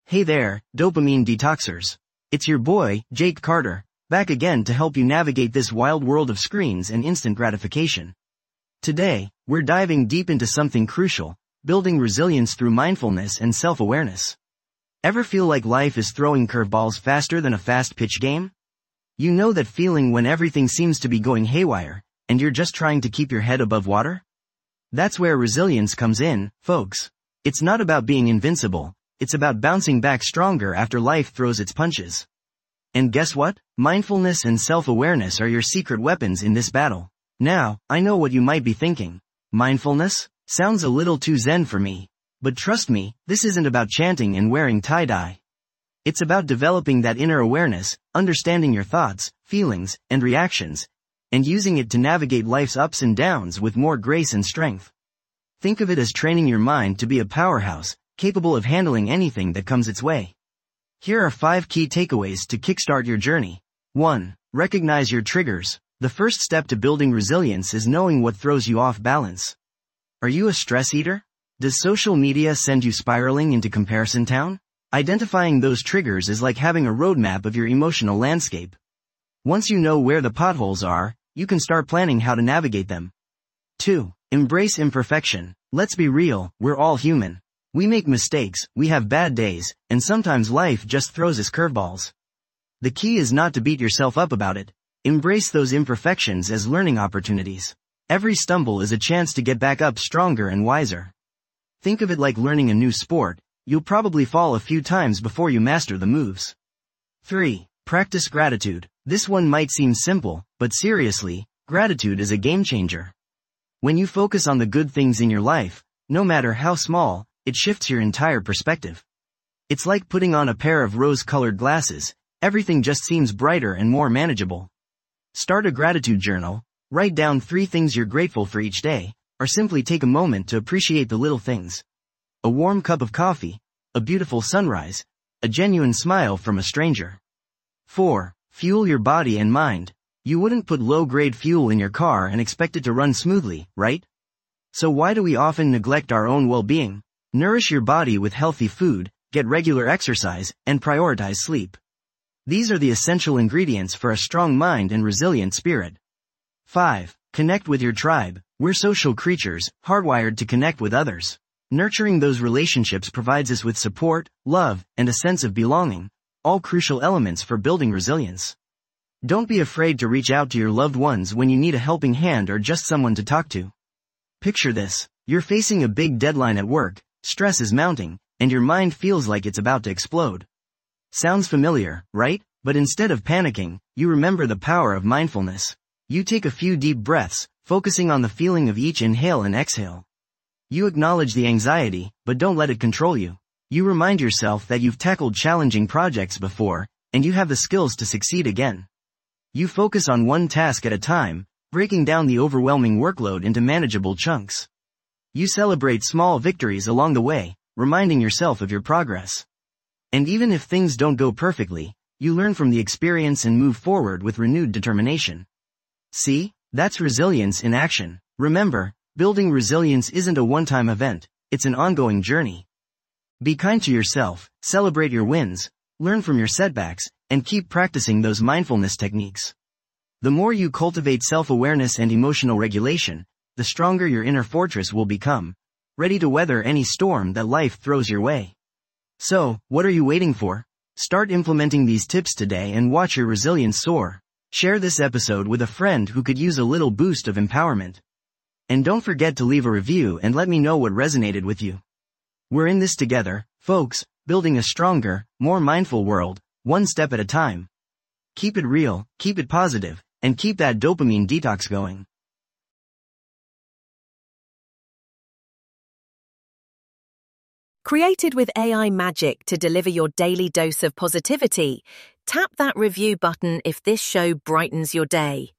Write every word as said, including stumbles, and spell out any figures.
Hey there, dopamine detoxers. It's your boy, Jake Carter, back again to help you navigate this wild world of screens and instant gratification. Today, we're diving deep into something crucial, building resilience through mindfulness and self-awareness. Ever feel like life is throwing curveballs faster than a fast-pitch game? You know that feeling when everything seems to be going haywire, and you're just trying to keep your head above water? That's where resilience comes in, folks. It's not about being invincible. It's about bouncing back stronger after life throws its punches. And guess what? Mindfulness and self-awareness are your secret weapons in this battle. Now, I know what you might be thinking. Mindfulness? Sounds a little too zen for me. But trust me, this isn't about chanting and wearing tie-dye. It's about developing that inner awareness, understanding your thoughts, feelings, and reactions, and using it to navigate life's ups and downs with more grace and strength. Think of it as training your mind to be a powerhouse, capable of handling anything that comes its way. Here are five key takeaways to kickstart your journey. one. Recognize your triggers. The first step to building resilience is knowing what throws you off balance. Are you a stress eater? Does social media send you spiraling into comparison town? Identifying those triggers is like having a roadmap of your emotional landscape. Once you know where the potholes are, you can start planning how to navigate them. two. Embrace imperfection. Let's be real, we're all human. We make mistakes, we have bad days, and sometimes life just throws us curveballs. The key is not to beat yourself up about it. Embrace those imperfections as learning opportunities. Every stumble is a chance to get back up stronger and wiser. Think of it like learning a new sport. You'll probably fall a few times before you master the moves. three. Practice gratitude. This one might seem simple, but seriously, gratitude is a game changer. When you focus on the good things in your life, no matter how small, it shifts your entire perspective. It's like putting on a pair of rose-colored glasses. Everything just seems brighter and more manageable. Start a gratitude journal, write down three things you're grateful for each day, or simply take a moment to appreciate the little things. A warm cup of coffee, a beautiful sunrise, a genuine smile from a stranger. four. Fuel your body and mind. You wouldn't put low-grade fuel in your car and expect it to run smoothly, right? So why do we often neglect our own well-being? Nourish your body with healthy food, get regular exercise, and prioritize sleep. These are the essential ingredients for a strong mind and resilient spirit. five. Connect with your tribe. We're social creatures, hardwired to connect with others. Nurturing those relationships provides us with support, love, and a sense of belonging, all crucial elements for building resilience. Don't be afraid to reach out to your loved ones when you need a helping hand or just someone to talk to. Picture this. You're facing a big deadline at work, stress is mounting, and your mind feels like it's about to explode. Sounds familiar, right? But instead of panicking, you remember the power of mindfulness. You take a few deep breaths, focusing on the feeling of each inhale and exhale. You acknowledge the anxiety, but don't let it control you. You remind yourself that you've tackled challenging projects before, and you have the skills to succeed again. You focus on one task at a time, breaking down the overwhelming workload into manageable chunks. You celebrate small victories along the way, reminding yourself of your progress. And even if things don't go perfectly, you learn from the experience and move forward with renewed determination. See? That's resilience in action. Remember, building resilience isn't a one-time event, it's an ongoing journey. Be kind to yourself, celebrate your wins, learn from your setbacks, and keep practicing those mindfulness techniques. The more you cultivate self-awareness and emotional regulation, the stronger your inner fortress will become, ready to weather any storm that life throws your way. So, what are you waiting for? Start implementing these tips today and watch your resilience soar. Share this episode with a friend who could use a little boost of empowerment. And don't forget to leave a review and let me know what resonated with you. We're in this together, folks, building a stronger, more mindful world, one step at a time. Keep it real, keep it positive, and keep that dopamine detox going. Created with A I magic to deliver your daily dose of positivity, tap that review button if this show brightens your day.